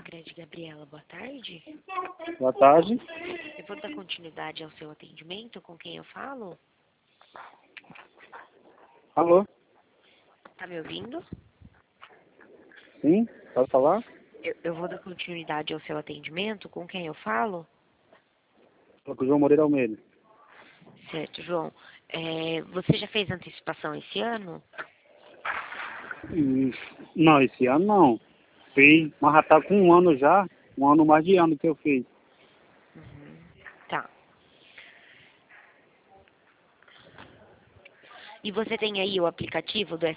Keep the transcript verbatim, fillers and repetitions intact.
Cicred, Gabriela, boa tarde. Boa tarde. Eu vou dar continuidade ao seu atendimento. Com quem eu falo? Alô? Tá me ouvindo? Sim, pode falar? Eu, eu vou dar continuidade ao seu atendimento. Com quem eu falo? Fala com o João Moreira Almeida. Certo, João. É, você já fez antecipação esse ano? Hum, não, esse ano não. Fiz, mas já tá com um ano já. Um ano mais de ano que eu fiz. Uhum. Tá. E você tem aí o aplicativo do